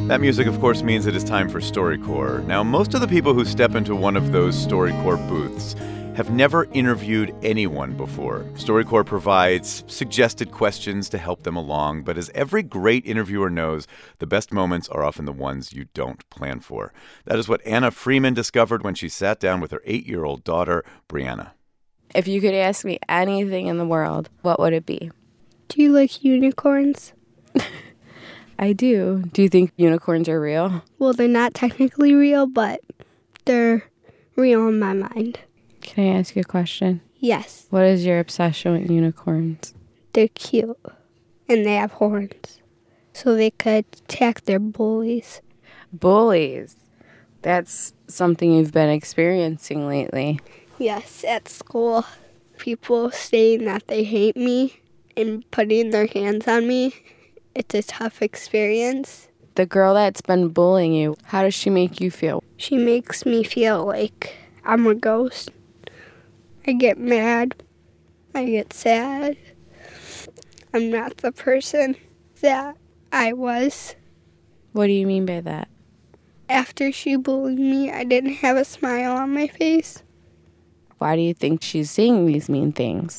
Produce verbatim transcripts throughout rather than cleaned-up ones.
That music, of course, means it is time for StoryCorps. Now, most of the people who step into one of those StoryCorps booths have never interviewed anyone before. StoryCorps provides suggested questions to help them along, but as every great interviewer knows, the best moments are often the ones you don't plan for. That is what Anna Freeman discovered when she sat down with her eight-year-old daughter, Brianna. If you could ask me anything in the world, what would it be? Do you like unicorns? I do. Do you think unicorns are real? Well, they're not technically real, but they're real in my mind. Can I ask you a question? Yes. What is your obsession with unicorns? They're cute, and they have horns, so they could attack their bullies. Bullies? That's something you've been experiencing lately. Yes, at school. People saying that they hate me and putting their hands on me. It's a tough experience. The girl that's been bullying you, how does she make you feel? She makes me feel like I'm a ghost. I get mad. I get sad. I'm not the person that I was. What do you mean by that? After she bullied me, I didn't have a smile on my face. Why do you think she's saying these mean things?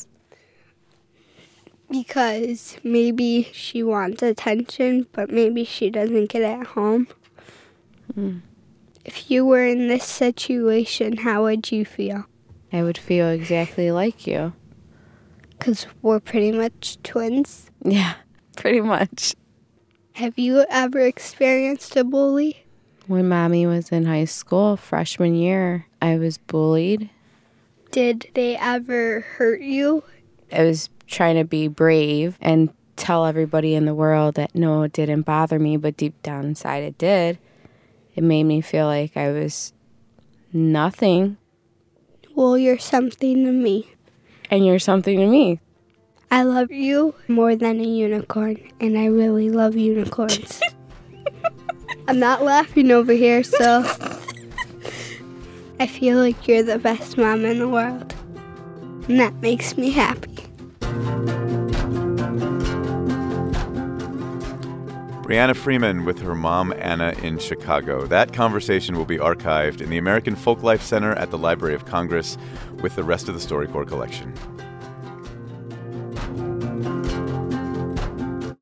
Because maybe she wants attention, but maybe she doesn't get it at home. Mm. If you were in this situation, how would you feel? I would feel exactly like you. Because we're pretty much twins. Yeah, pretty much. Have you ever experienced a bully? When Mommy was in high school, freshman year, I was bullied. Did they ever hurt you? I was trying to be brave and tell everybody in the world that no, it didn't bother me, but deep down inside it did. It made me feel like I was nothing. Well, you're something to me. And you're something to me. I love you more than a unicorn, and I really love unicorns. I'm not laughing over here, so I feel like you're the best mom in the world, and that makes me happy. Brianna Freeman with her mom, Anna, in Chicago. That conversation will be archived in the American Folklife Center at the Library of Congress with the rest of the StoryCorps collection.